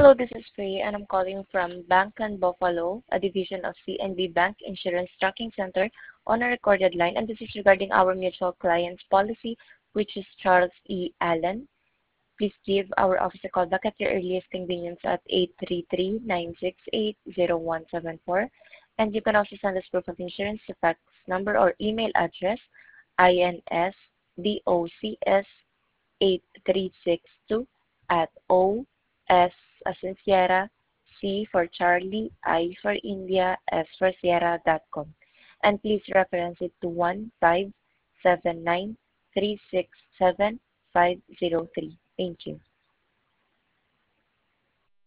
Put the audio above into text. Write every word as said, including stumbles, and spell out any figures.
Hello, this is Faye, and I'm calling from Bank and Buffalo, a division of C N B Bank Insurance Tracking Center on a recorded line, and this is regarding our mutual clients policy, which is Charles E. Allen. Please give our office a call back at your earliest convenience at eight three three, nine six eight, zero one seven four. And you can also send us proof of insurance to fax number or email address insdocs eight three six two at o s as in Sierra, C for Charlie, I for India, S for Sierra dot com. And please reference it to one five seven nine three six seven five zero three. Thank you.